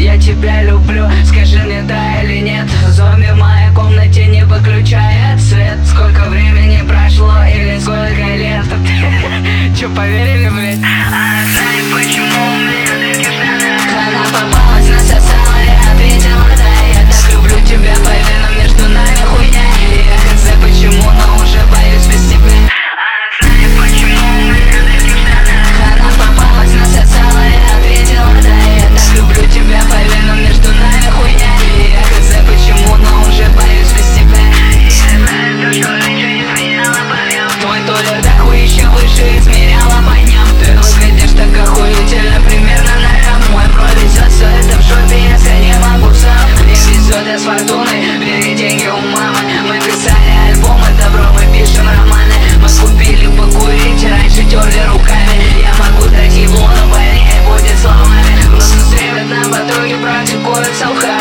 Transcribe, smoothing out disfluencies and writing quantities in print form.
я тебя люблю. Скажи мне да или нет. Зомби в моей комнате не выключает свет. Сколько времени прошло или сколько лет? Че, поверили, блядь? Она знает, почему у меня такие штаны. Она попалась, насосала и ответила да. Я так люблю тебя, по венам между нами хуйня. И я хз почему, но уже боюсь без тебя. Она знает, почему у меня такие штаны. Она попалась, насосала и ответила да. Я так люблю тебя, по венам между нами хуйня. И я хз почему, но уже боюсь без тебя. Я знаю, то, что раньше не сменяла поем. Твой туалет да хуй еще выше измеряла по дням. Ты выглядишь так охуительно, примерно на рам. Мой провезет все это в жопе, если не могу сам. Мне везет я с фортуной, бери деньги у мамы. Мы писали альбомы, добро, мы пишем романы. Мы купили покурить, раньше терли руками. Я могу дать ебло, но больнее будет словами. Просто стремят на потоке, практикуют салха.